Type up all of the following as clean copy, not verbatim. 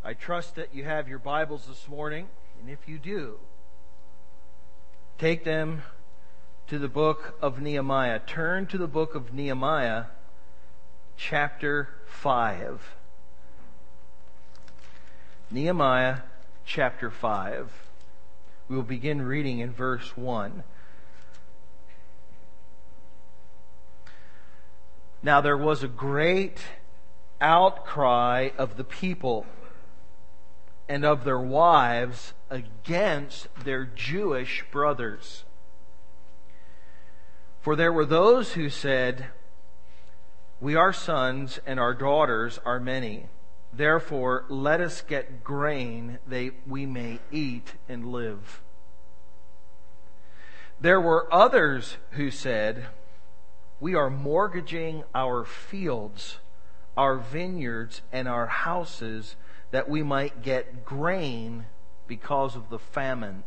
I trust that you have your Bibles this morning, and if you do, take them to the book of Nehemiah. Turn to the book of Nehemiah, chapter 5. Nehemiah, chapter 5. We will begin reading in verse 1. Now there was a great outcry of the people and of their wives against their Jewish brothers. For there were those who said, "We are sons and our daughters are many. Therefore let us get grain that we may eat and live." There were others who said, "We are mortgaging our fields, our vineyards, and our houses that we might get grain because of the famine."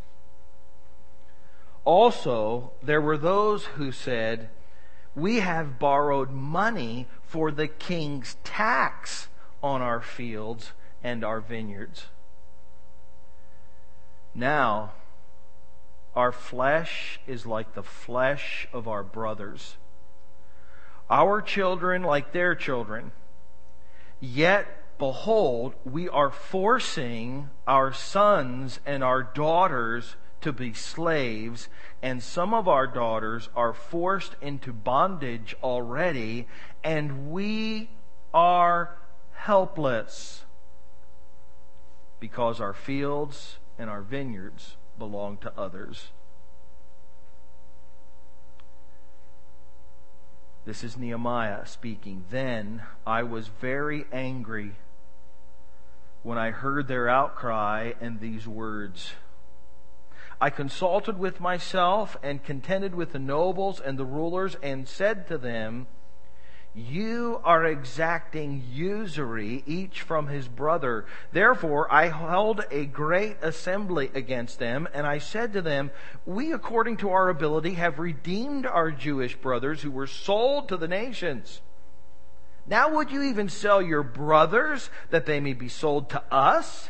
Also, there were those who said, "We have borrowed money for the king's tax on our fields and our vineyards. Now, our flesh is like the flesh of our brothers, our children like their children. Yet, behold, we are forcing our sons and our daughters to be slaves, and some of our daughters are forced into bondage already, and we are helpless because our fields and our vineyards belong to others." This is Nehemiah speaking. "Then I was very angry when I heard their outcry and these words. I consulted with myself and contended with the nobles and the rulers and said to them, 'You are exacting usury, each from his brother.' Therefore I held a great assembly against them, and I said to them, 'We, according to our ability, have redeemed our Jewish brothers who were sold to the nations. Now would you even sell your brothers that they may be sold to us?'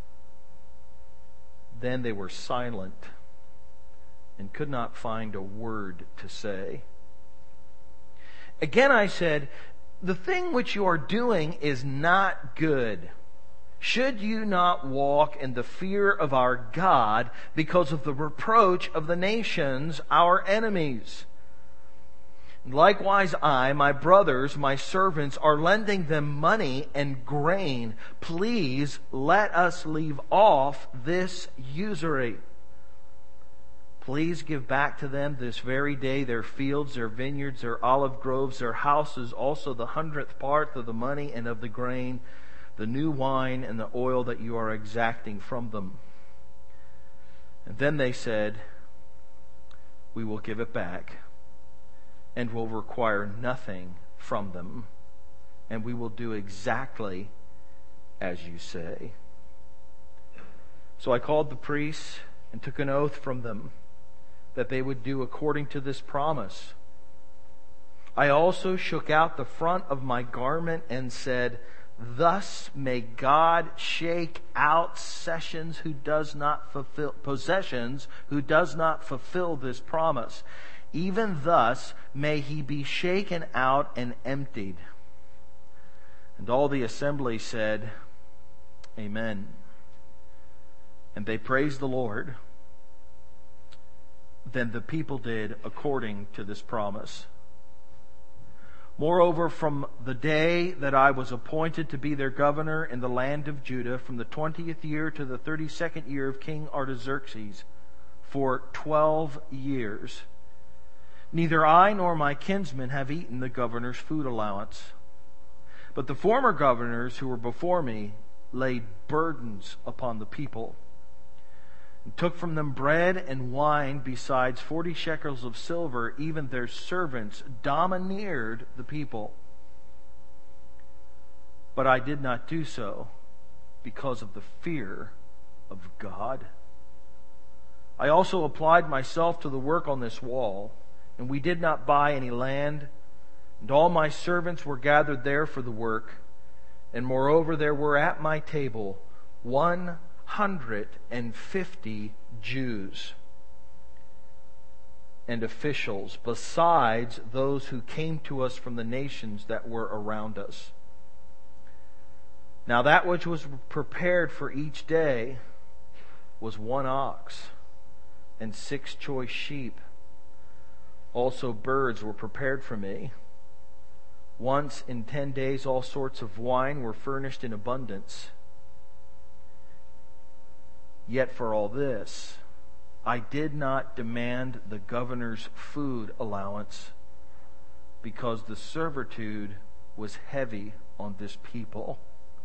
Then they were silent and could not find a word to say. Again I said, 'The thing which you are doing is not good. Should you not walk in the fear of our God because of the reproach of the nations, our enemies? Likewise I, my brothers, my servants, are lending them money and grain. Please let us leave off this usury. Please give back to them this very day their fields, their vineyards, their olive groves, their houses, also the 100th part of the money and of the grain, the new wine and the oil that you are exacting from them.' And then they said, 'We will give it back and will require nothing from them, and we will do exactly as you say.' So I called the priests and took an oath from them that they would do according to this promise. I also shook out the front of my garment and said, 'Thus may God shake out possessions who does not fulfill this promise. Even thus may he be shaken out and emptied.' And all the assembly said, 'Amen.' And they praised the Lord. Then the people did according to this promise. Moreover, from the day that I was appointed to be their governor in the land of Judah, from the 20th year to the 32nd year of King Artaxerxes, for 12 years, neither I nor my kinsmen have eaten the governor's food allowance. But the former governors who were before me laid burdens upon the people, and took from them bread and wine, besides 40 shekels of silver. Even their servants domineered the people. But I did not do so because of the fear of God. I also applied myself to the work on this wall, and we did not buy any land, and all my servants were gathered there for the work. And moreover, there were at my table 150 Jews and officials, besides those who came to us from the nations that were around us. Now that which was prepared for each day was 1 ox and 6 choice sheep. Also birds were prepared for me. Once in 10 days all sorts of wine were furnished in abundance. Yet for all this, I did not demand the governor's food allowance, because the servitude was heavy on this people.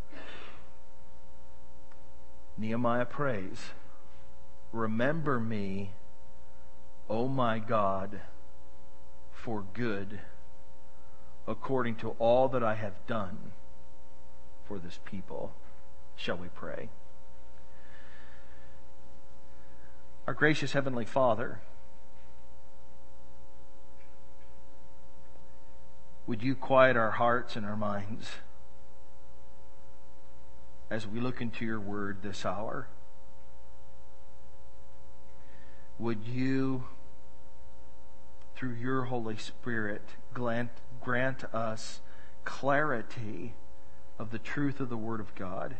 Nehemiah prays, "Remember me, O my God, for good, according to all that I have done for this people." Shall we pray? Our gracious Heavenly Father, would you quiet our hearts and our minds as we look into your word this hour? Would you, through your Holy Spirit, grant us clarity of the truth of the Word of God?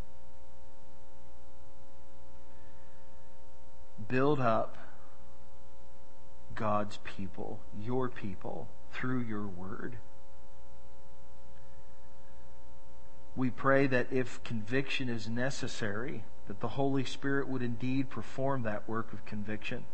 Build up God's people, your people, through your Word. We pray that if conviction is necessary, that the Holy Spirit would indeed perform that work of conviction.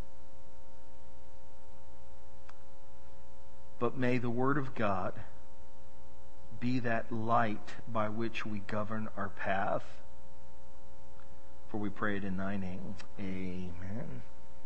But may the Word of God be that light by which we govern our path. For we pray it in thy name. Amen.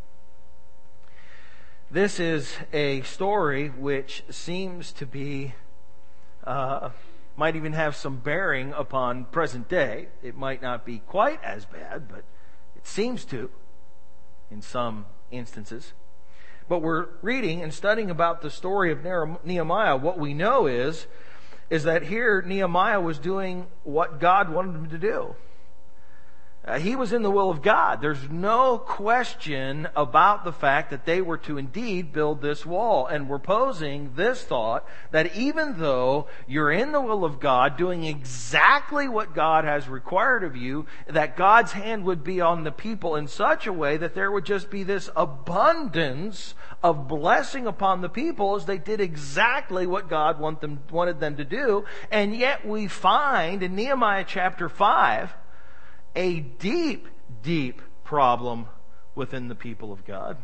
This is a story which seems to be, might even have some bearing upon present day. It might not be quite as bad, but it seems to in some instances. But we're reading and studying about the story of Nehemiah. What we know is that here Nehemiah was doing what God wanted him to do. He was in the will of God. There's no question about the fact that they were to indeed build this wall. And we're posing this thought that even though you're in the will of God, doing exactly what God has required of you, that God's hand would be on the people in such a way that there would just be this abundance of blessing upon the people as they did exactly what God wanted them to do. And yet we find in Nehemiah chapter 5, a deep, deep problem within the people of God.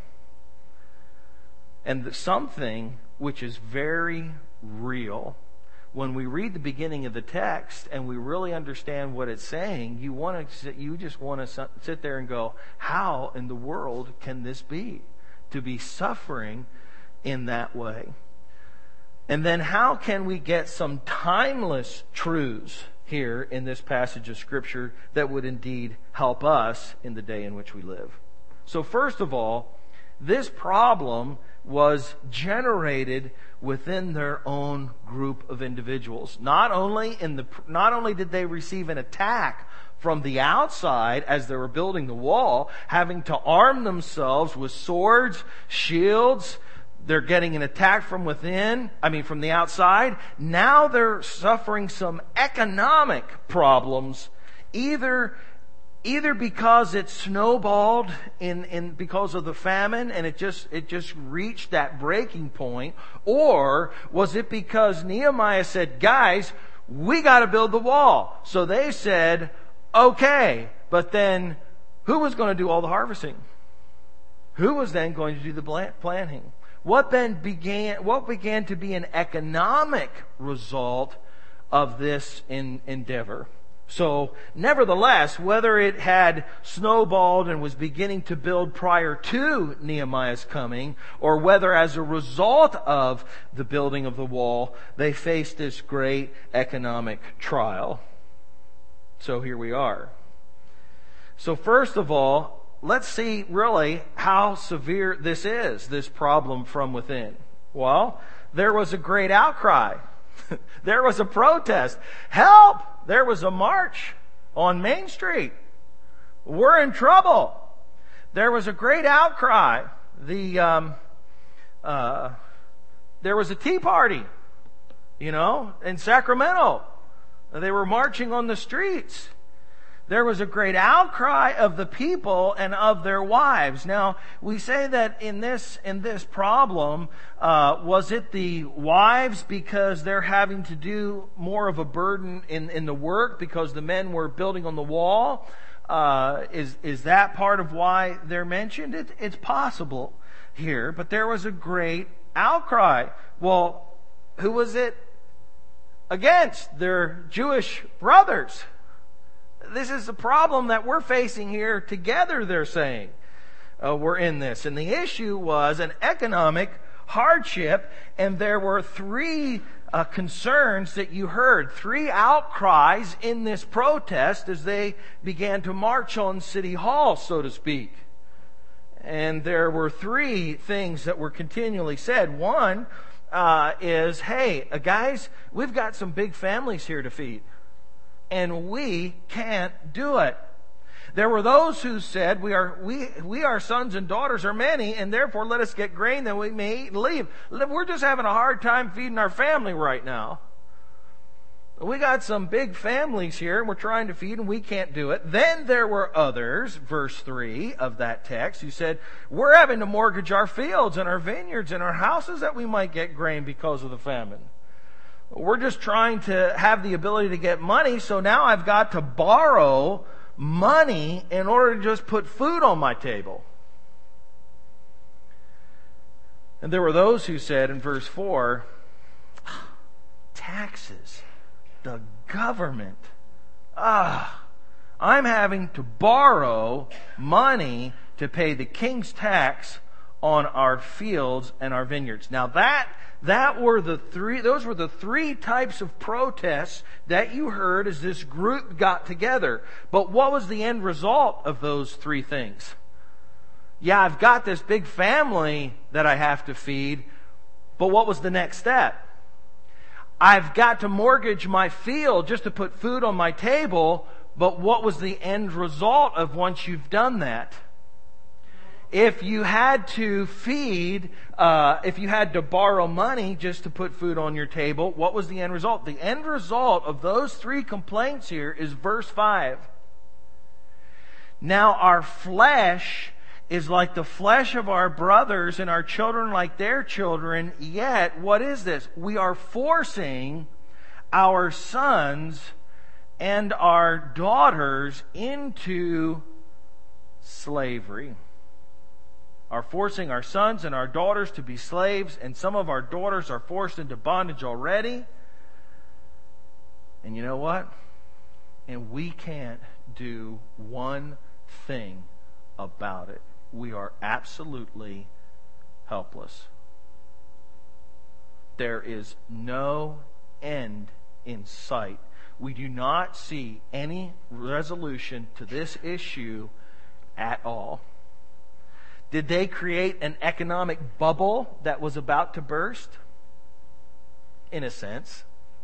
And something which is very real. When we read the beginning of the text and we really understand what it's saying, you just want to sit there and go, how in the world can this be? To be suffering in that way. And then how can we get some timeless truths here in this passage of Scripture that would indeed help us in the day in which we live? So first of all, this problem was generated within their own group of individuals. Not only did they receive an attack from the outside as they were building the wall, having to arm themselves with swords, shields. They're getting an attack from from the outside. Now they're suffering some economic problems, either because it snowballed because of the famine and it just reached that breaking point, or was it because Nehemiah said, guys, we got to build the wall. So they said, okay, but then who was going to do all the harvesting? Who was then going to do the planting? What began to be an economic result of this endeavor? So, nevertheless, whether it had snowballed and was beginning to build prior to Nehemiah's coming, or whether as a result of the building of the wall, they faced this great economic trial. So here we are. So first of all, let's see really how severe this problem from within. Well, there was a great outcry. There was a protest. Help! there was a march on Main Street. We're in trouble. There was a great outcry. There was a tea party, in Sacramento. They were marching on the streets. There was a great outcry of the people and of their wives. Now, we say that in this problem, was it the wives because they're having to do more of a burden in the work because the men were building on the wall? Is that part of why they're mentioned? It's possible here, but there was a great outcry. Well, who was it against? Their Jewish brothers. This is the problem that we're facing here together, they're saying. We're in this. And the issue was an economic hardship, and there were three concerns that you heard, three outcries in this protest as they began to march on City Hall, so to speak. And there were three things that were continually said. One is, hey, guys, we've got some big families here to feed, and we can't do it. There were those who said, we our sons and daughters are many, and therefore let us get grain that we may eat and leave. We're just having a hard time feeding our family right now. We got some big families here, and we're trying to feed, and we can't do it. Then there were others, verse 3 of that text, who said, we're having to mortgage our fields and our vineyards and our houses that we might get grain because of the famine. We're just trying to have the ability to get money, so now I've got to borrow money in order to just put food on my table. And there were those who said in verse 4, taxes, the government. I'm having to borrow money to pay the king's tax on our fields and our vineyards. Now those were the three types of protests that you heard as this group got together. But what was the end result of those three things? Yeah, I've got this big family that I have to feed, but what was the next step? I've got to mortgage my field just to put food on my table, but what was the end result of once you've done that? If you had to if you had to borrow money just to put food on your table, what was the end result? The end result of those three complaints here is verse 5. Now our flesh is like the flesh of our brothers, and our children like their children. Yet, what is this? We are forcing our sons and our daughters into slavery. Are forcing our sons and our daughters to be slaves, and some of our daughters are forced into bondage already. And you know what? And we can't do one thing about it. We are absolutely helpless. There is no end in sight. We do not see any resolution to this issue at all. Did they create an economic bubble that was about to burst? In a sense.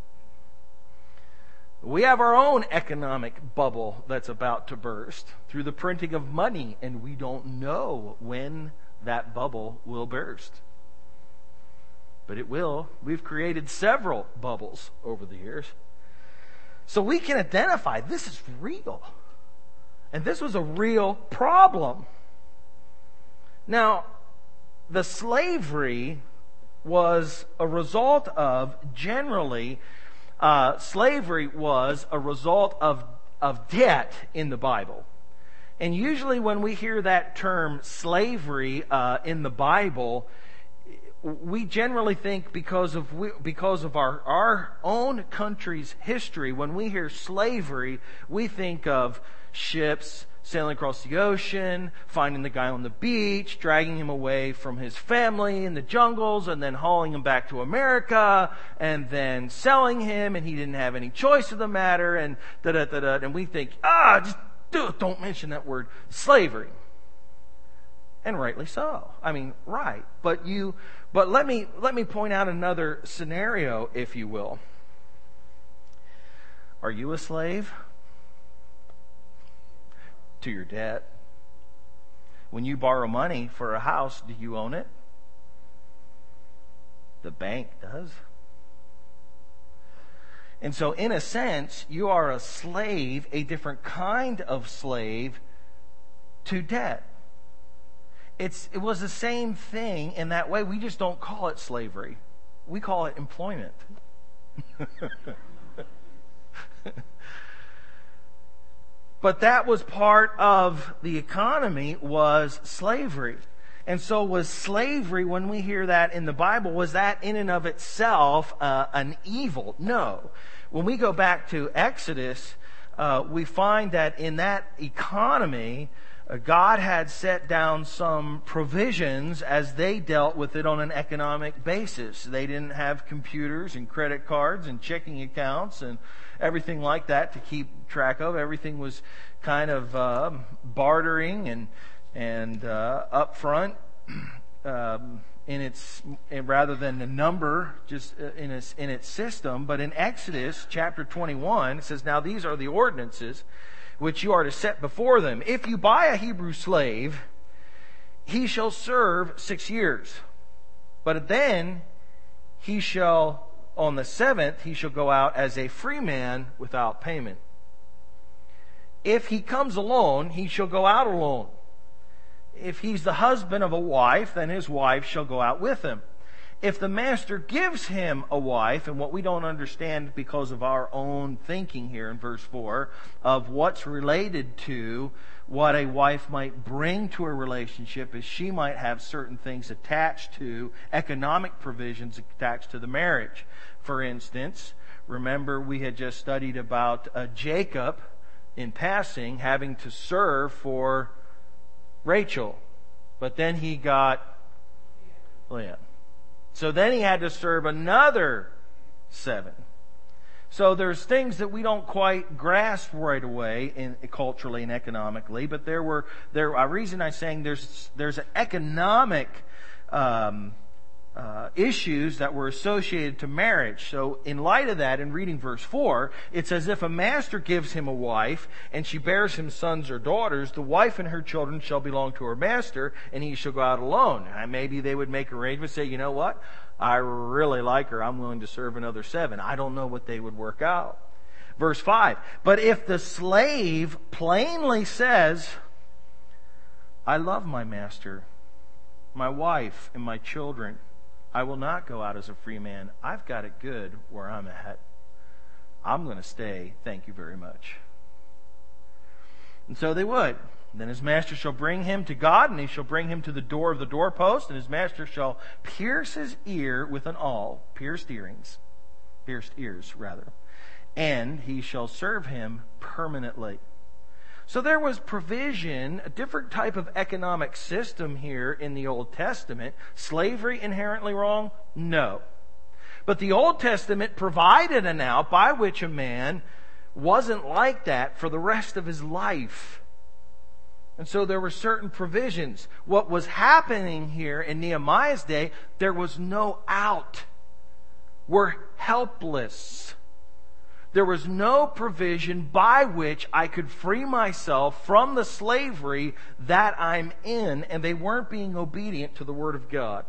We have our own economic bubble that's about to burst through the printing of money, and we don't know when that bubble will burst. But it will. We've created several bubbles over the years. So we can identify this is real. And this was a real problem. Now, the slavery was a result of, generally, slavery was a result of debt in the Bible. And usually when we hear that term slavery in the Bible, we generally think because of our own country's history, when we hear slavery, we think of ships sailing across the ocean, finding the guy on the beach, dragging him away from his family in the jungles, and then hauling him back to America, and then selling him, and he didn't have any choice of the matter, and da-da-da-da. And we think, just don't mention that word, slavery. And rightly so. I mean, right. But let me point out another scenario, if you will. Are you a slave to your debt? When you borrow money for a house, do you own it? The bank does. And so, in a sense, you are a slave, a different kind of slave to debt. It was the same thing in that way. We just don't call it slavery. We call it employment. But that was part of the economy, was slavery. And so was slavery, when we hear that in the Bible, was that in and of itself an evil? No. When we go back to Exodus, we find that in that economy, God had set down some provisions as they dealt with it on an economic basis. They didn't have computers and credit cards and checking accounts and everything like that to keep track of. Everything was kind of bartering and upfront rather than the number just in its system. But in Exodus chapter 21, it says, "Now these are the ordinances which you are to set before them. If you buy a Hebrew slave, he shall serve 6 years. But then he shall, on the 7th, he shall go out as a free man without payment. If he comes alone, he shall go out alone. If he's the husband of a wife, then his wife shall go out with him. If the master gives him a wife," and what we don't understand because of our own thinking here in verse 4, of what's related to what a wife might bring to a relationship, is she might have certain things attached to, economic provisions attached to the marriage. For instance, remember we had just studied about Jacob in passing having to serve for Rachel, but then he got Leah. So then he had to serve another 7. So there's things that we don't quite grasp right away culturally and economically, but there a reason I'm saying there's an economic issues that were associated to marriage. So in light of that, in reading verse 4, it says, "If a master gives him a wife, and she bears him sons or daughters, the wife and her children shall belong to her master, and he shall go out alone." And maybe they would make arrangements, say, "You know what? I really like her. I'm willing to serve another 7. I don't know what they would work out. Verse 5, "But if the slave plainly says, 'I love my master, my wife, and my children, I will not go out as a free man. I've got it good where I'm at. I'm going to stay. Thank you very much.' And so they would. Then his master shall bring him to God, and he shall bring him to the door of the doorpost, and his master shall pierce his ear with an awl," pierced ears, "and he shall serve him permanently." So there was provision, a different type of economic system here in the Old Testament. Slavery inherently wrong? No. But the Old Testament provided an out by which a man wasn't like that for the rest of his life. And so there were certain provisions. What was happening here in Nehemiah's day, there was no out. We're helpless. There was no provision by which I could free myself from the slavery that I'm in, and they weren't being obedient to the Word of God.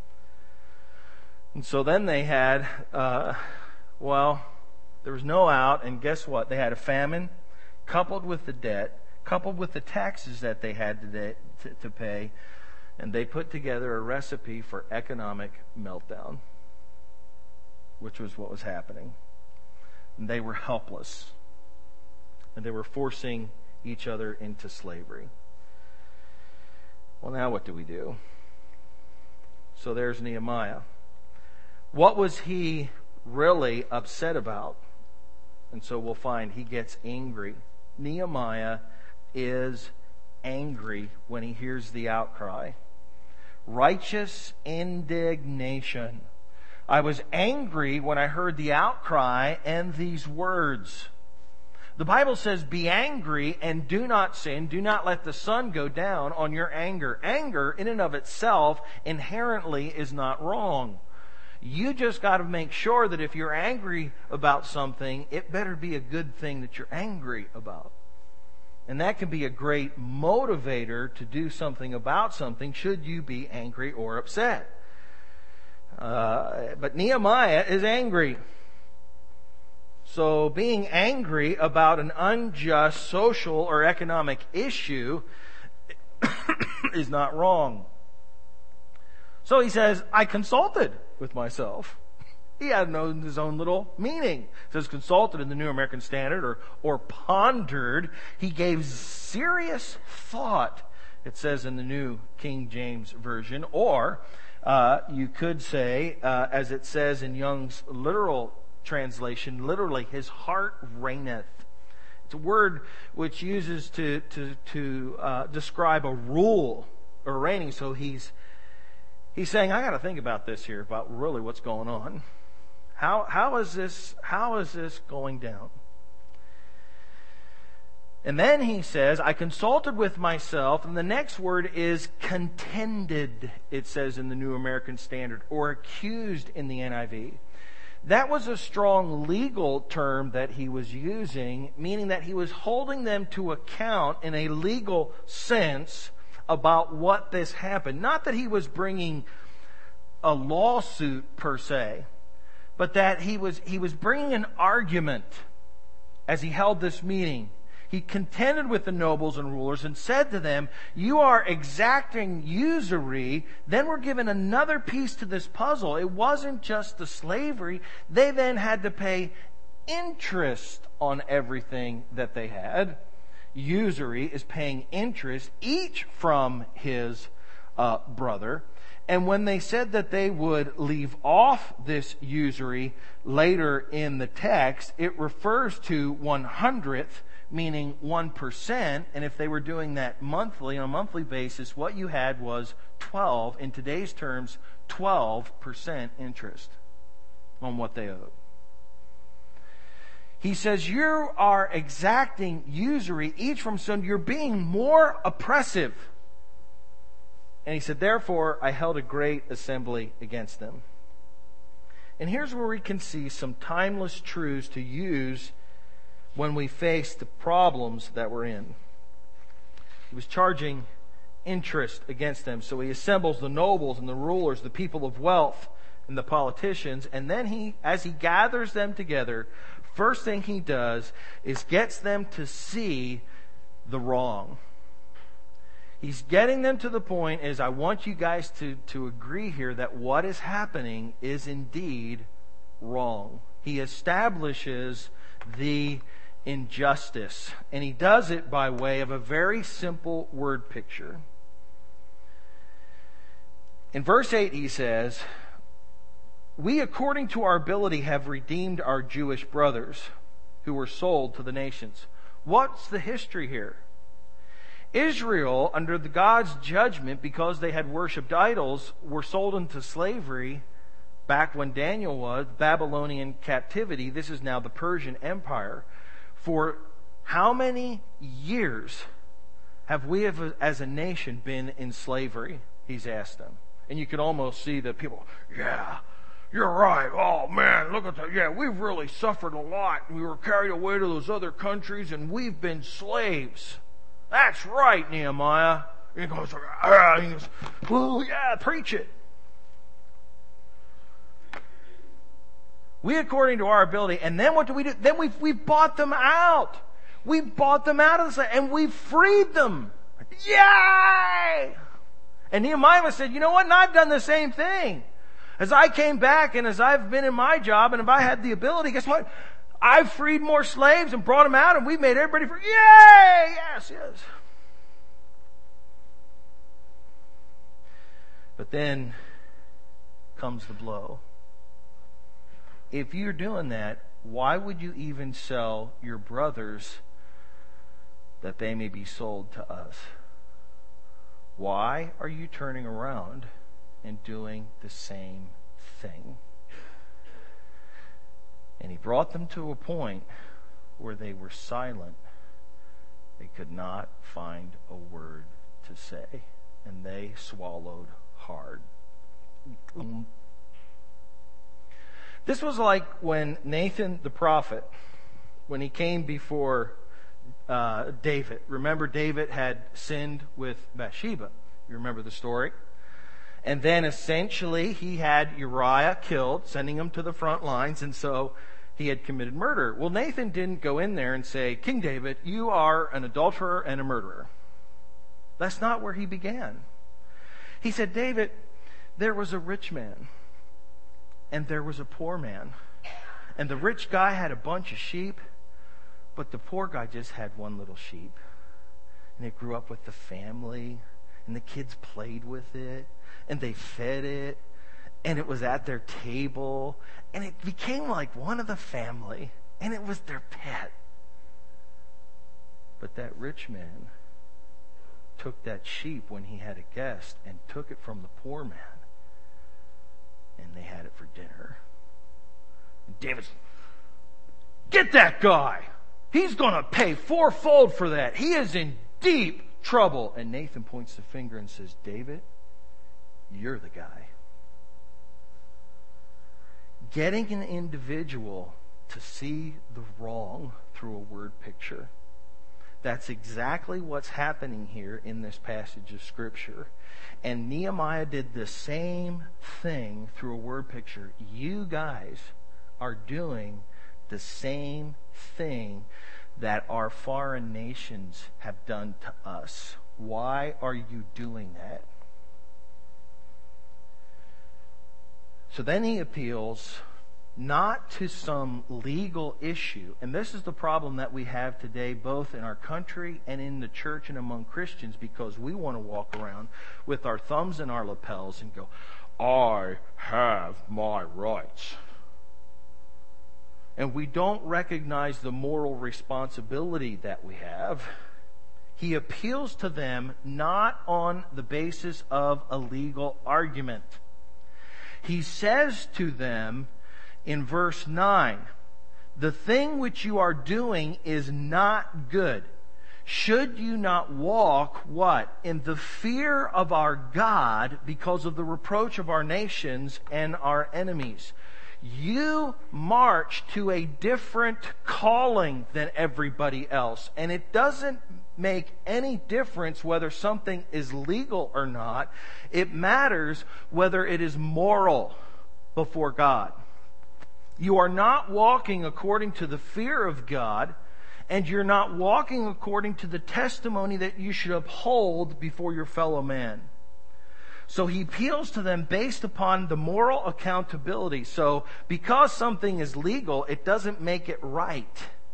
And so then they had, there was no out, and guess what? They had a famine, coupled with the debt, coupled with the taxes that they had to pay, and they put together a recipe for economic meltdown, which was what was happening. And they were helpless, and they were forcing each other into slavery. Well, now what do we do? So there's Nehemiah. What was he really upset about? And so we'll find he gets angry. Nehemiah is angry when he hears the outcry. Righteous indignation. "I was angry when I heard the outcry and these words." The Bible says, "Be angry and do not sin. Do not let the sun go down on your anger." Anger in and of itself inherently is not wrong. You just got to make sure that if you're angry about something, it better be a good thing that you're angry about. And that can be a great motivator to do something about something should you be angry or upset. But Nehemiah is angry. So being angry about an unjust social or economic issue is not wrong. So he says, I consulted with myself. He had his own little meaning. It says consulted in the New American Standard or pondered. He gave serious thought, it says in the New King James Version. Or you could say, as it says in Young's literal translation, literally, his heart reigneth. It's a word which uses to describe a rule or reigning. So he's saying, I got to think about this here, about really what's going on. How is this going down? And then he says, I consulted with myself, and the next word is contended, it says in the New American Standard, or accused in the NIV. That was a strong legal term that he was using, meaning that he was holding them to account in a legal sense about what this happened. Not that he was bringing a lawsuit per se, but that he was bringing an argument as he held this meeting. He contended with the nobles and rulers and said to them, you are exacting usury. Then we're given another piece to this puzzle. It wasn't just the slavery. They then had to pay interest on everything that they had. Usury is paying interest, each from his brother. And when they said that they would leave off this usury later in the text, it refers to 100th, meaning 1%. And if they were doing that monthly, on a monthly basis, what you had was 12, in today's terms, 12% interest on what they owed. He says, you are exacting usury, each from son. You're being more oppressive. And he said, therefore, I held a great assembly against them. And here's where we can see some timeless truths to use when we face the problems that we're in. He was charging interest against them. So he assembles the nobles and the rulers, the people of wealth and the politicians. And then as he gathers them together, first thing he does is gets them to see the wrong. He's getting them to the point is, I want you guys to agree here that what is happening is indeed wrong. He establishes the injustice. And he does it by way of a very simple word picture. In verse 8 he says, we according to our ability have redeemed our Jewish brothers who were sold to the nations. What's the history here? Israel, under the God's judgment, because they had worshipped idols, were sold into slavery back when Daniel was, Babylonian captivity. This is now the Persian Empire. For how many years have we as a nation been in slavery? He's asked them. And you can almost see the people, yeah, you're right. Oh man, look at that. Yeah, we've really suffered a lot. We were carried away to those other countries and we've been slaves. That's right, Nehemiah. He goes, well, yeah, preach it. We according to our ability. And then what do? Then we've bought them out. We bought them out of the slave and we freed them. Yay! And Nehemiah said, you know what? And I've done the same thing. As I came back and as I've been in my job and if I had the ability, guess what? I've freed more slaves and brought them out and we've made everybody free. Yay! Yes, yes. But then comes the blow. If you're doing that, why would you even sell your brothers that they may be sold to us? Why are you turning around and doing the same thing? And he brought them to a point where they were silent. They could not find a word to say. And they swallowed hard. This was like when Nathan the prophet, when he came before David. Remember, David had sinned with Bathsheba. You remember the story? And then essentially he had Uriah killed, sending him to the front lines, and so he had committed murder. Well, Nathan didn't go in there and say, King David, you are an adulterer and a murderer. That's not where he began. He said, David, there was a rich man and there was a poor man. And the rich guy had a bunch of sheep, but the poor guy just had one little sheep. And it grew up with the family, and the kids played with it, and they fed it, and it was at their table, and it became like one of the family, and it was their pet. But that rich man took that sheep when he had a guest and took it from the poor man, and they had it for dinner. And David's, get that guy! He's going to pay fourfold for that. He is in deep trouble. And Nathan points the finger and says, David, you're the guy. Getting an individual to see the wrong through a word picture. That's exactly what's happening here in this passage of Scripture. And Nehemiah did the same thing through a word picture. You guys are doing the same thing that our foreign nations have done to us. Why are you doing that? So then he appeals not to some legal issue. And this is the problem that we have today, both in our country and in the church and among Christians, because we want to walk around with our thumbs in our lapels and go, I have my rights. And we don't recognize the moral responsibility that we have. He appeals to them not on the basis of a legal argument. He says to them in verse 9, the thing which you are doing is not good. Should you not walk, what? In the fear of our God because of the reproach of our nations and our enemies. You march to a different calling than everybody else. And it doesn't make any difference whether something is legal or not. It matters whether it is moral before God. You are not walking according to the fear of God, and you're not walking according to the testimony that you should uphold before your fellow man. So he appeals to them based upon the moral accountability. So because something is legal, it doesn't make it right.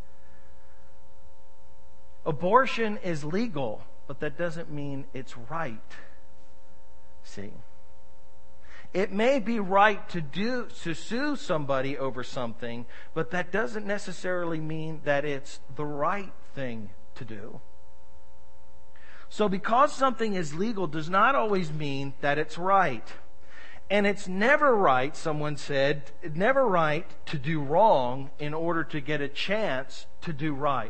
Abortion is legal, but that doesn't mean it's right. See? It may be right to sue somebody over something, but that doesn't necessarily mean that it's the right thing to do. So because something is legal does not always mean that it's right. And it's never right, someone said, never right to do wrong in order to get a chance to do right.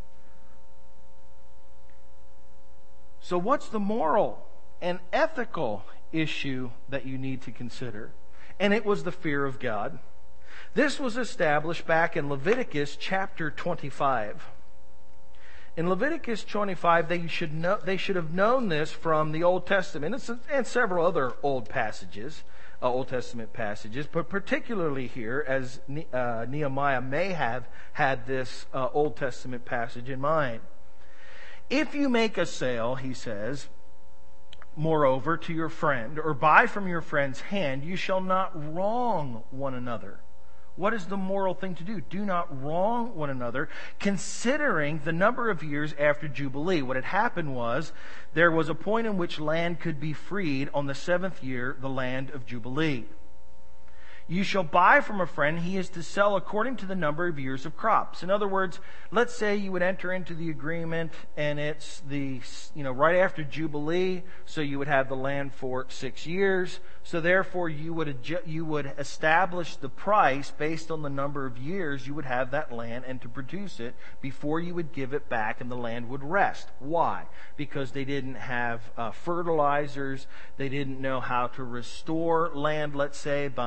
So what's the moral and ethical issue that you need to consider? And it was the fear of God. This was established back in Leviticus chapter 25. In Leviticus 25, they should have known this from the Old Testament and several other Old Testament passages, but particularly here, as Nehemiah may have had this Old Testament passage in mind. If you make a sale, he says, moreover, to your friend, or buy from your friend's hand, you shall not wrong one another. What is the moral thing to do? Do not wrong one another, considering the number of years after Jubilee. What had happened was, there was a point in which land could be freed on the 7th year, the land of Jubilee. You shall buy from a friend, he is to sell according to the number of years of crops. In other words, let's say you would enter into the agreement and it's right after Jubilee, so you would have the land for 6 years. So therefore you would establish the price based on the number of years you would have that land and to produce it before you would give it back and the land would rest. Why? Because they didn't have fertilizers, they didn't know how to restore land, let's say, by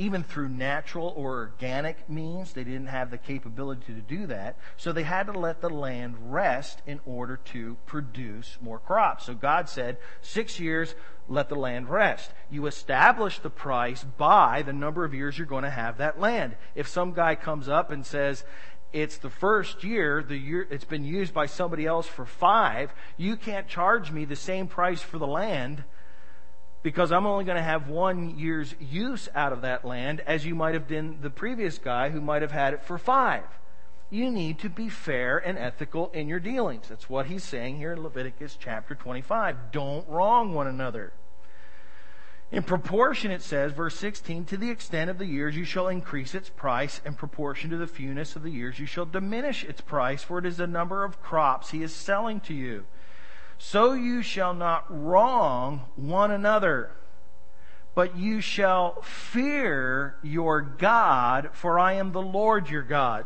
even through natural or organic means. They didn't have the capability to do that. So they had to let the land rest in order to produce more crops. So God said, 6 years, let the land rest. You establish the price by the number of years you're going to have that land. If some guy comes up and says, it's the first year, it's been used by somebody else for 5, you can't charge me the same price for the land because I'm only going to have 1 year's use out of that land as you might have done the previous guy who might have had it for 5. You need to be fair and ethical in your dealings. That's what he's saying here in Leviticus chapter 25. Don't wrong one another. In proportion, it says, verse 16, to the extent of the years you shall increase its price, in proportion to the fewness of the years you shall diminish its price, for it is the number of crops he is selling to you. So you shall not wrong one another, but you shall fear your God, for I am the Lord your God.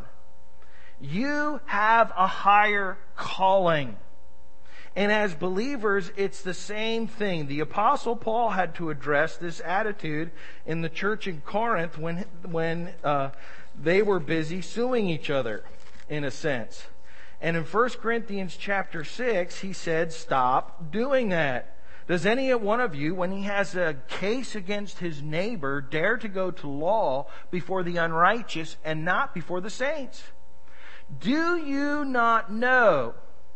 You have a higher calling. And as believers, it's the same thing. The Apostle Paul had to address this attitude in the church in Corinth when they were busy suing each other, in a sense. And in 1 Corinthians chapter 6, he said, stop doing that. Does any one of you, when he has a case against his neighbor, dare to go to law before the unrighteous and not before the saints? Do you not know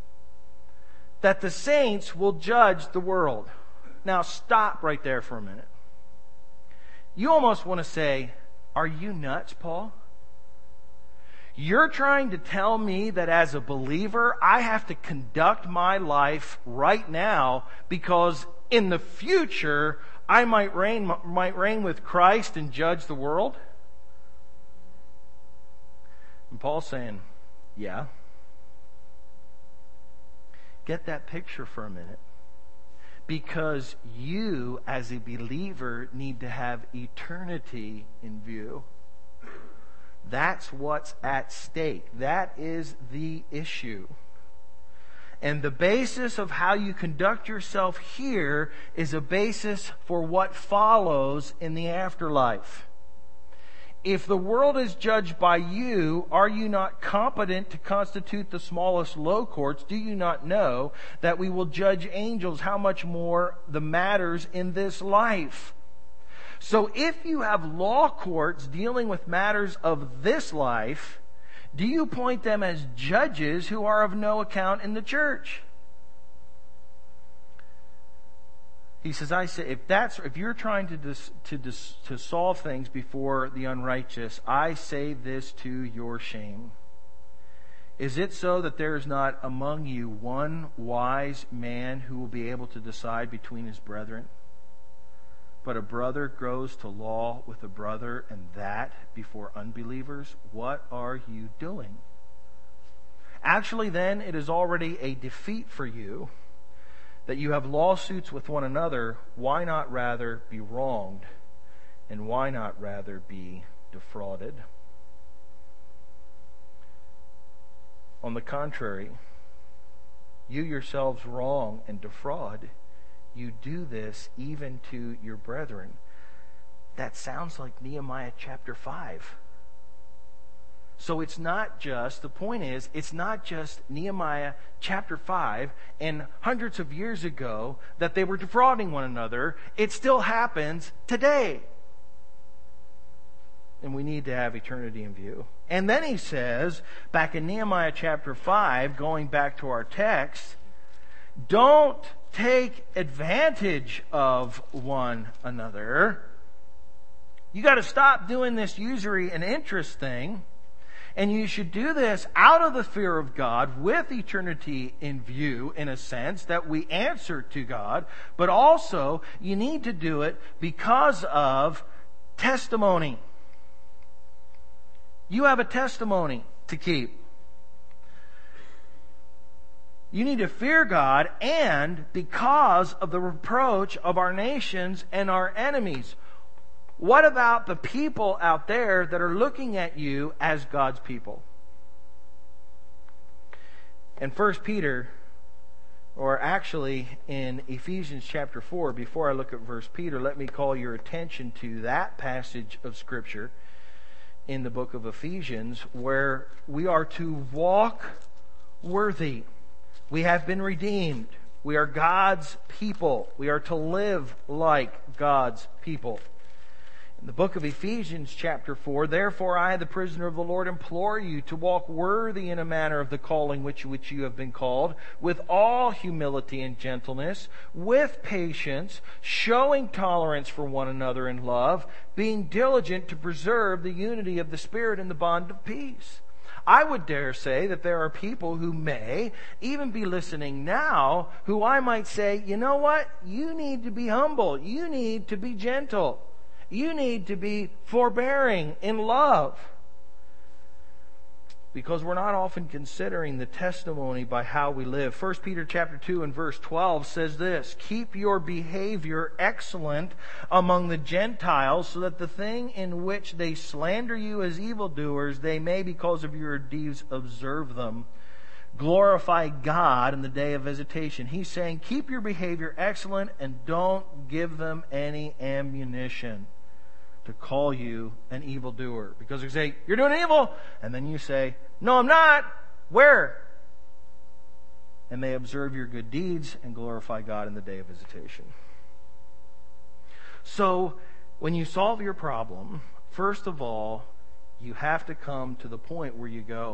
that the saints will judge the world? Now stop right there for a minute. You almost want to say, are you nuts, Paul? You're trying to tell me that as a believer, I have to conduct my life right now because in the future, I might reign with Christ and judge the world? And Paul's saying, yeah. Get that picture for a minute. Because you, as a believer, need to have eternity in view. That's what's at stake. That is the issue. And the basis of how you conduct yourself here is a basis for what follows in the afterlife. If the world is judged by you, are you not competent to constitute the smallest low courts? Do you not know that we will judge angels? How much more the matters in this life? So if you have law courts dealing with matters of this life, do you point them as judges who are of no account in the church? He says, I say, if you're trying to solve things before the unrighteous, I say this to your shame. Is it so that there is not among you one wise man who will be able to decide between his brethren? But a brother goes to law with a brother, and that before unbelievers? What are you doing? Actually, then, it is already a defeat for you that you have lawsuits with one another. Why not rather be wronged? And why not rather be defrauded? On the contrary, you yourselves wrong and defraud. You do this even to your brethren. That sounds like Nehemiah chapter 5. So it's not just Nehemiah chapter 5 and hundreds of years ago that they were defrauding one another. It still happens today. And we need to have eternity in view. And then he says, back in Nehemiah chapter 5, going back to our text, don't take advantage of one another. You got to stop doing this usury and interest thing. And you should do this out of the fear of God with eternity in view, in a sense, that we answer to God. But also, you need to do it because of testimony. You have a testimony to keep. You need to fear God, and because of the reproach of our nations and our enemies. What about the people out there that are looking at you as God's people? In 1 Or actually, in Ephesians chapter 4, before I look at verse Peter, let me call your attention to that passage of Scripture in the book of Ephesians, where we are to walk worthy. We have been redeemed. We are God's people. We are to live like God's people. In the book of Ephesians chapter 4, therefore I, the prisoner of the Lord, implore you to walk worthy in a manner of the calling which you have been called, with all humility and gentleness, with patience, showing tolerance for one another in love, being diligent to preserve the unity of the Spirit in the bond of peace. I would dare say that there are people who may even be listening now who I might say, you know what? You need to be humble. You need to be gentle. You need to be forbearing in love. Because we're not often considering the testimony by how we live. 1 Peter chapter 2 and verse 12 says this, keep your behavior excellent among the Gentiles, so that the thing in which they slander you as evildoers, they may, because of your deeds, observe them. Glorify God in the day of visitation. He's saying, keep your behavior excellent and don't give them any ammunition to call you an evildoer. Because they say, you're doing evil. And then you say, no, I'm not. Where? And they observe your good deeds and glorify God in the day of visitation. So, when you solve your problem, first of all, you have to come to the point where you go,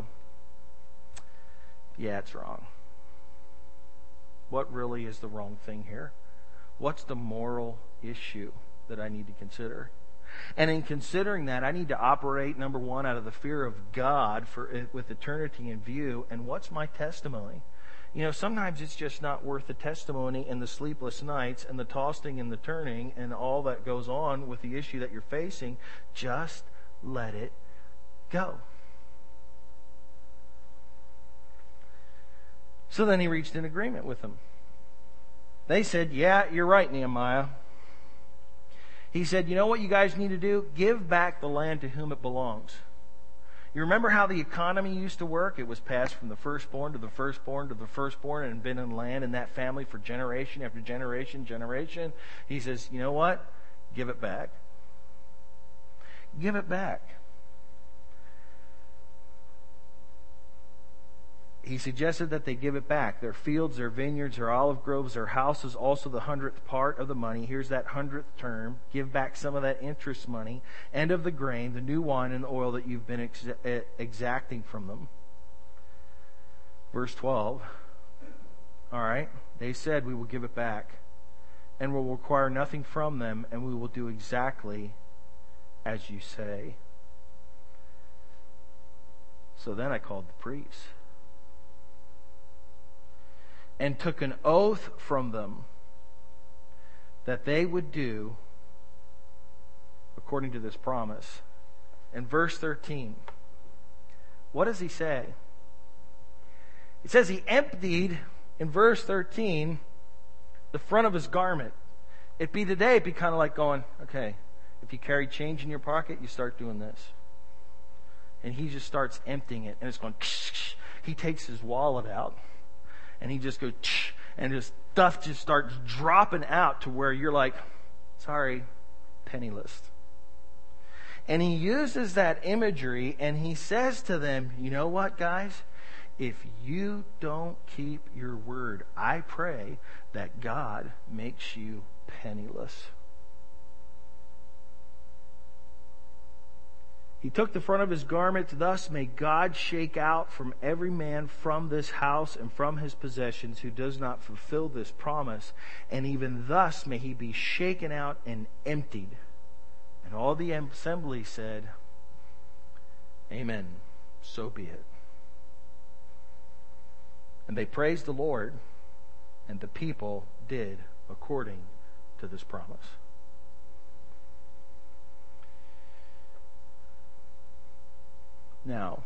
yeah, it's wrong. What really is the wrong thing here? What's the moral issue that I need to consider? And in considering that, I need to operate, number one, out of the fear of God with eternity in view. And what's my testimony? You know, sometimes it's just not worth the testimony and the sleepless nights and the tossing and the turning and all that goes on with the issue that you're facing. Just let it go. So then he reached an agreement with them. They said, yeah, you're right, Nehemiah. He said, you know what you guys need to do? Give back the land to whom it belongs. You remember how the economy used to work? It was passed from the firstborn to the firstborn to the firstborn and been in land in that family for generation after generation. He says, you know what? Give it back. Give it back. He suggested that they give it back. Their fields, their vineyards, their olive groves, their houses, also the 100th part of the money. Here's that 100th term. Give back some of that interest money and of the grain, the new wine and the oil that you've been exacting from them. Verse 12. All right. They said, we will give it back and will require nothing from them, and we will do exactly as you say. So then I called the priests and took an oath from them that they would do according to this promise. In verse 13, what does he say? It says he emptied, in verse 13, the front of his garment. It'd be today, it'd be kind of like going, okay, if you carry change in your pocket, you start doing this. And he just starts emptying it, and it's going, he takes his wallet out. And he just goes, and his stuff just starts dropping out to where you're like, sorry, penniless. And he uses that imagery and he says to them, you know what, guys? If you don't keep your word, I pray that God makes you penniless. He took the front of his garment, thus may God shake out from every man from this house and from his possessions who does not fulfill this promise, and even thus may he be shaken out and emptied. And all the assembly said, Amen, so be it. And they praised the Lord, and the people did according to this promise. Now,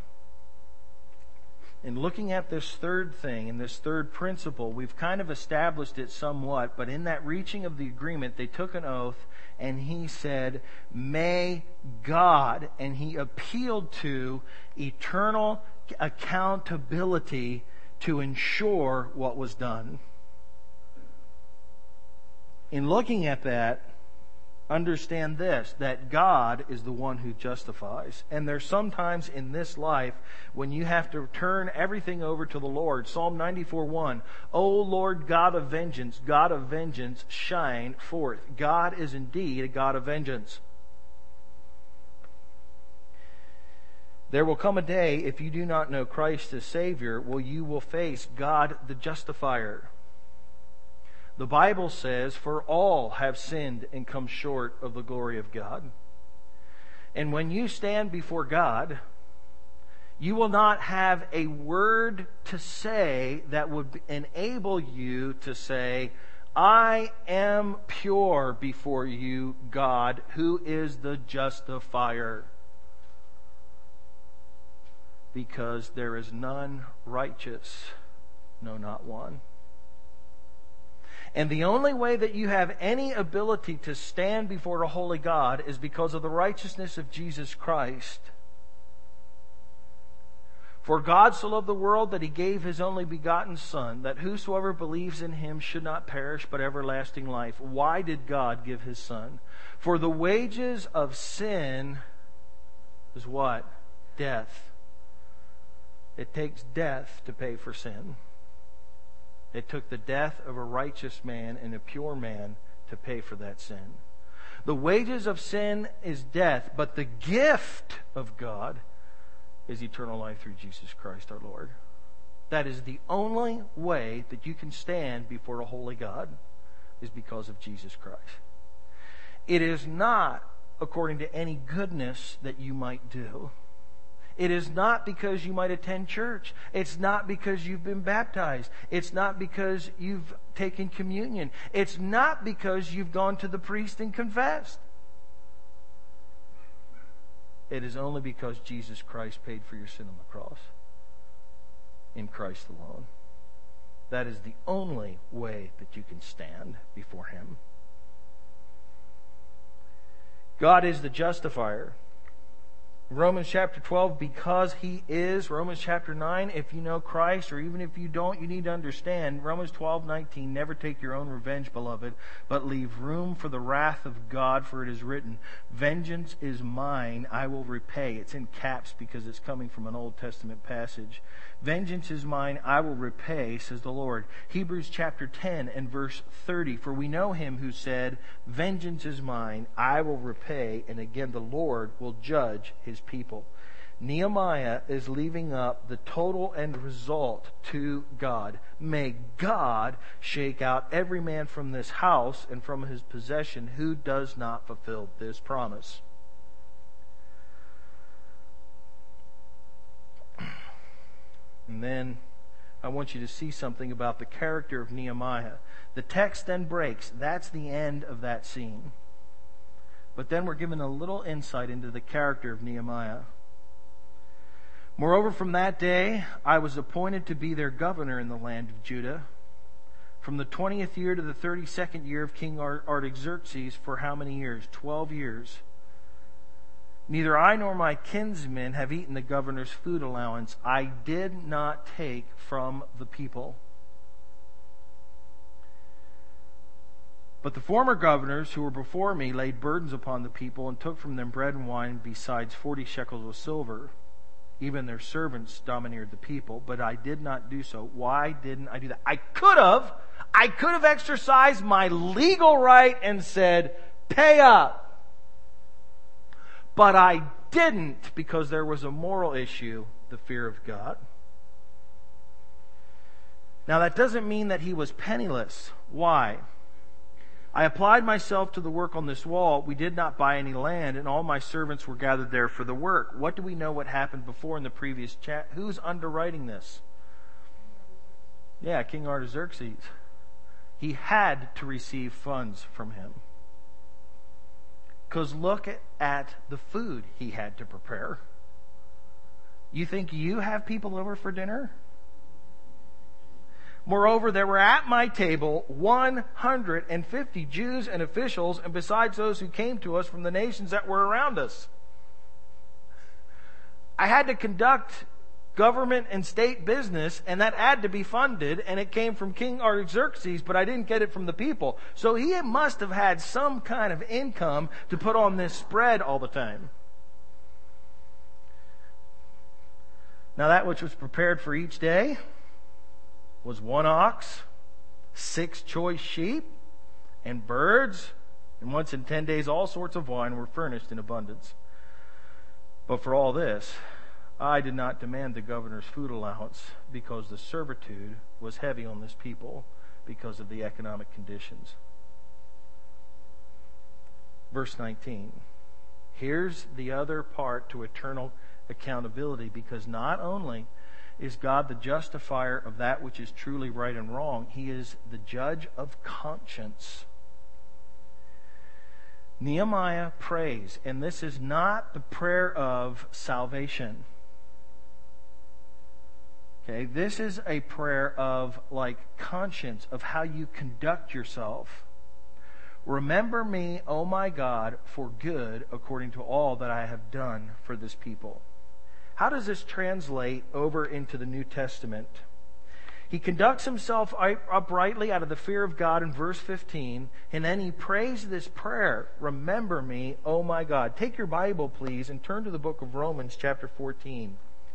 in looking at this third thing and this third principle, we've kind of established it somewhat, but in that reaching of the agreement, they took an oath and he said, may God, and he appealed to eternal accountability to ensure what was done. In looking at that, understand this, that God is the one who justifies. And there's sometimes in this life when you have to turn everything over to the Lord. Psalm 94:1, O Lord God of vengeance, shine forth. God is indeed a God of vengeance. There will come a day, if you do not know Christ as Savior, you will face God the justifier. The Bible says, for all have sinned and come short of the glory of God. And when you stand before God, you will not have a word to say that would enable you to say, I am pure before you, God, who is the justifier. Because there is none righteous, no, not one. And the only way that you have any ability to stand before a holy God is because of the righteousness of Jesus Christ. For God so loved the world that He gave His only begotten Son, that whosoever believes in Him should not perish but everlasting life. Why did God give His Son? For the wages of sin is what? Death. It takes death to pay for sin. It took the death of a righteous man and a pure man to pay for that sin. The wages of sin is death, but the gift of God is eternal life through Jesus Christ our Lord. That is the only way that you can stand before a holy God, is because of Jesus Christ. It is not according to any goodness that you might do. It is not because you might attend church. It's not because you've been baptized. It's not because you've taken communion. It's not because you've gone to the priest and confessed. It is only because Jesus Christ paid for your sin on the cross. In Christ alone. That is the only way that you can stand before Him. God is the justifier. Romans chapter 12, because He is. Romans chapter 9, if you know Christ, or even if you don't, you need to understand. Romans 12:19, never take your own revenge, beloved, but leave room for the wrath of God, for it is written, vengeance is mine, I will repay. It's in caps because it's coming from an Old Testament passage. Vengeance is mine, I will repay, says the Lord. Hebrews chapter 10 and verse 30, for we know Him who said, vengeance is mine, I will repay, and again the Lord will judge His people. Nehemiah is leaving up the total end result to God. May God shake out every man from this house and from his possession who does not fulfill this promise. And then I want you to see something about the character of Nehemiah. The text then breaks. That's the end of that scene. But then we're given a little insight into the character of Nehemiah. Moreover, from that day, I was appointed to be their governor in the land of Judah, from the 20th year to the 32nd year of King Artaxerxes, for how many years? 12 years. Neither I nor my kinsmen have eaten the governor's food allowance. I did not take from the people. But the former governors who were before me laid burdens upon the people and took from them bread and wine besides 40 shekels of silver. Even their servants domineered the people, but I did not do so. Why didn't I do that? I could have exercised my legal right and said, pay up. But I didn't, because there was a moral issue, the fear of God. Now that doesn't mean that he was penniless. Why? I applied myself to the work on this wall. We did not buy any land, and all my servants were gathered there for the work. What do we know what happened before in the previous chat? Who's underwriting this? Yeah, King Artaxerxes. He had to receive funds from him. Because look at the food he had to prepare. You think you have people over for dinner? Moreover, there were at my table 150 Jews and officials, and besides those who came to us from the nations that were around us. I had to conduct government and state business, and that had to be funded, and it came from King Artaxerxes, but I didn't get it from the people. So he must have had some kind of income to put on this spread all the time. Now that which was prepared for each day was 1 ox, 6 choice sheep, and birds, and once in 10 days all sorts of wine were furnished in abundance. But for all this, I did not demand the governor's food allowance, because the servitude was heavy on this people because of the economic conditions. Verse 19. Here's the other part to eternal accountability, because not only is God the justifier of that which is truly right and wrong, He is the judge of conscience. Nehemiah prays, and this is not the prayer of salvation. Okay, this is a prayer of conscience, of how you conduct yourself. Remember me, O my God, for good according to all that I have done for this people. How does this translate over into the New Testament? He conducts himself uprightly out of the fear of God in verse 15, and then he prays this prayer, remember me, O my God. Take your Bible, please, and turn to the book of Romans chapter 14.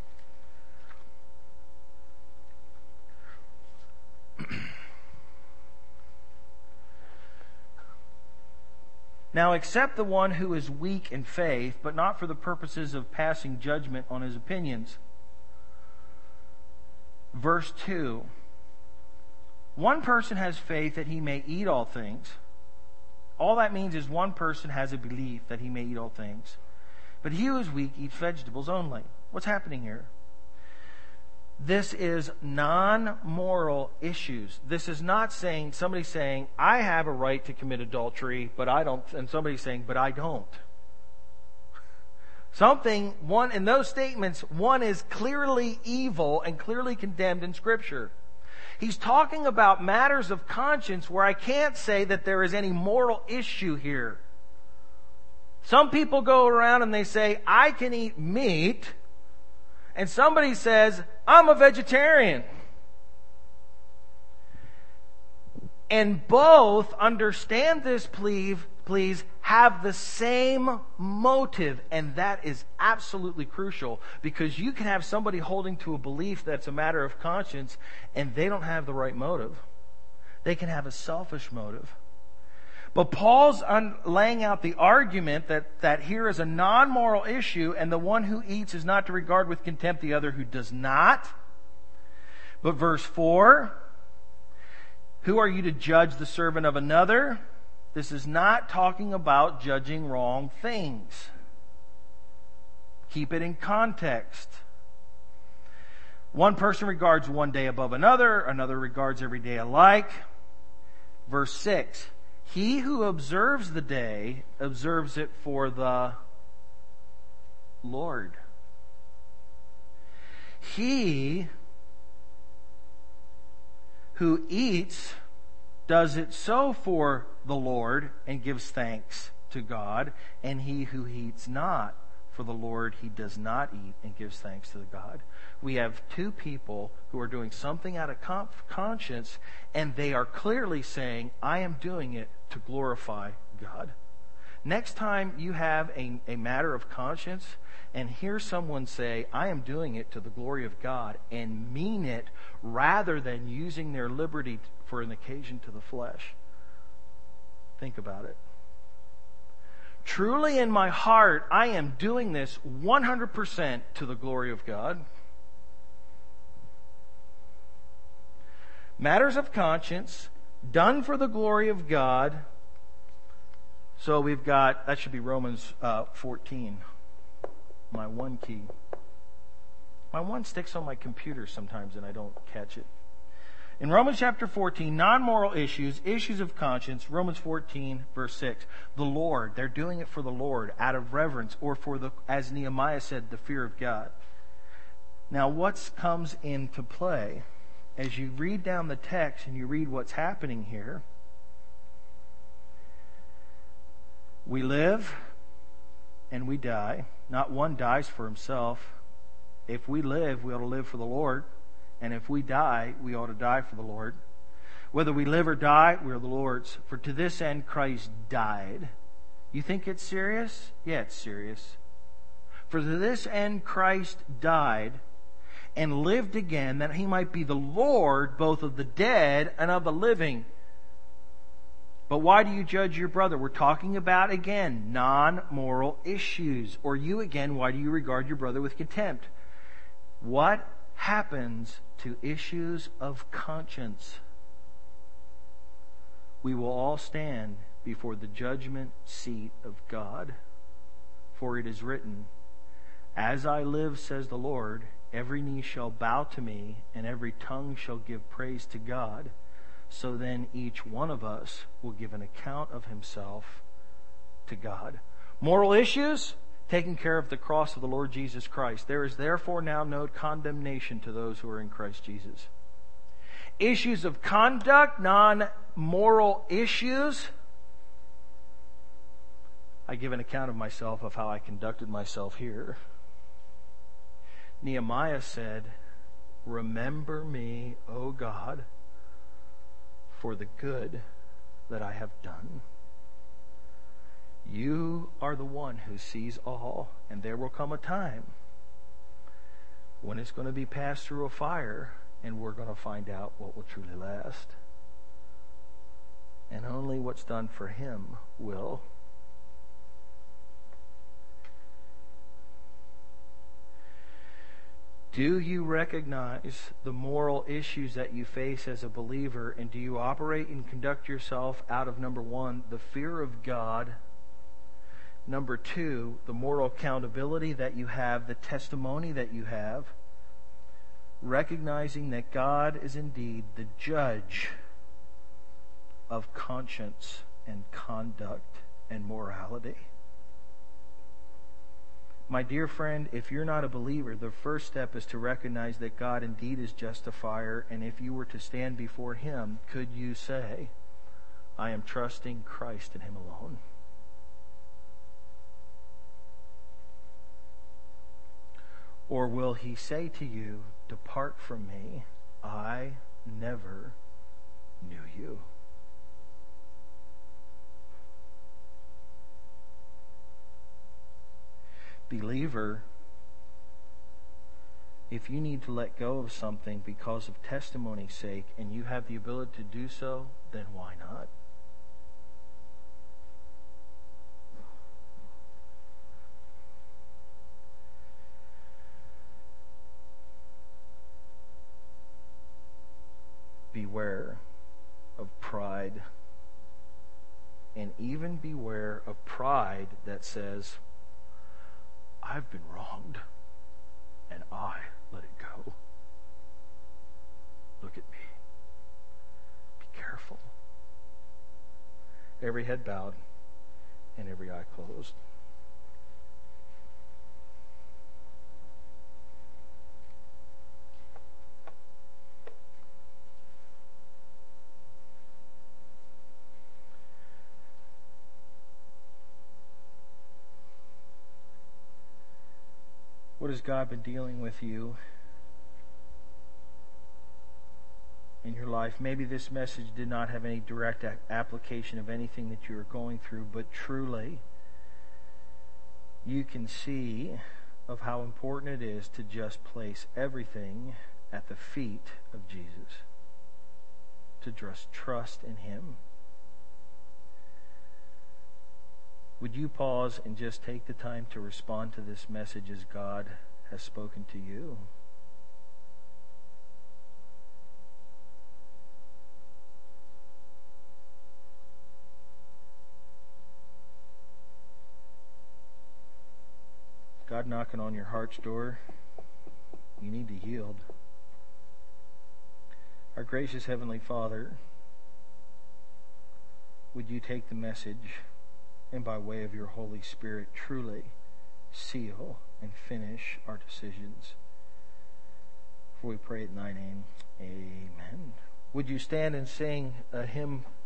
Now accept the one who is weak in faith, but not for the purposes of passing judgment on his opinions. Verse 2. One person has faith that he may eat all things. All that means is one person has a belief that he may eat all things. But he who is weak eats vegetables only. What's happening here? This is non-moral issues. This is not somebody saying, I have a right to commit adultery, but I don't, and somebody saying, but I don't. In those statements, one is clearly evil and clearly condemned in Scripture. He's talking about matters of conscience where I can't say that there is any moral issue here. Some people go around and they say, I can eat meat, and somebody says, I'm a vegetarian. And both, understand this please, have the same motive. And that is absolutely crucial, because you can have somebody holding to a belief that's a matter of conscience and they don't have the right motive. They can have a selfish motive. But Paul's laying out the argument that here is a non-moral issue, and the one who eats is not to regard with contempt the other who does not. But verse 4, who are you to judge the servant of another? This is not talking about judging wrong things. Keep it in context. One person regards one day above another, another regards every day alike. Verse 6, he who observes the day observes it for the Lord. He who eats does it so for the Lord and gives thanks to God, and he who eats not for the Lord, he does not eat and gives thanks to the God. We have two people who are doing something out of conscience, and they are clearly saying, I am doing it to glorify God. Next time you have a matter of conscience and hear someone say, I am doing it to the glory of God, and mean it rather than using their liberty for an occasion to the flesh, think about it. Truly in my heart, I am doing this 100% to the glory of God. Matters of conscience, done for the glory of God. So we've got, that should be Romans 14. My one key. My one sticks on my computer sometimes and I don't catch it. In Romans chapter 14, non-moral issues, issues of conscience, Romans 14, verse 6. The Lord, they're doing it for the Lord out of reverence, or for the, as Nehemiah said, the fear of God. Now what comes into play? As you read down the text and you read what's happening here, we live and we die. Not one dies for himself. If we live, we ought to live for the Lord. And if we die, we ought to die for the Lord. Whether we live or die, we are the Lord's. For to this end Christ died. You think it's serious? Yeah, it's serious. For to this end Christ died and lived again, that he might be the Lord both of the dead and of the living. But why do you judge your brother? We're talking about, again, non-moral issues. Or you, again, why do you regard your brother with contempt? What happens to issues of conscience? We will all stand before the judgment seat of God. For it is written, "As I live, says the Lord, every knee shall bow to me, and every tongue shall give praise to God. So then each one of us will give an account of himself to God." Moral issues? Taking care of the cross of the Lord Jesus Christ. There is therefore now no condemnation to those who are in Christ Jesus. Issues of conduct, non-moral issues. I give an account of myself of how I conducted myself here. Nehemiah said, "Remember me, O God, for the good that I have done." You are the one who sees all, and there will come a time when it's going to be passed through a fire, and we're going to find out what will truly last. And only what's done for him will. Do you recognize the moral issues that you face as a believer, and do you operate and conduct yourself out of, number one, the fear of God, number two, the moral accountability that you have, the testimony that you have, recognizing that God is indeed the judge of conscience and conduct and morality? My dear friend, if you're not a believer, the first step is to recognize that God indeed is justifier, and if you were to stand before him, could you say, "I am trusting Christ and him alone"? Or will he say to you, "Depart from me, I never knew you"? Believer, if you need to let go of something because of testimony's sake, and you have the ability to do so, then why not? Beware of pride, and even beware of pride that says, "I've been wronged, and I let it go. Look at me." Be careful. Every head bowed and every eye closed. What has God been dealing with you in your life? Maybe this message did not have any direct application of anything that you are going through, but truly you can see of how important it is to just place everything at the feet of Jesus, to just trust in him. Would you pause and just take the time to respond to this message as God has spoken to you? God knocking on your heart's door. You need to yield. Our gracious Heavenly Father, would you take the message and by way of your Holy Spirit truly seal and finish our decisions? For we pray it in thy name. Amen. Would you stand and sing a hymn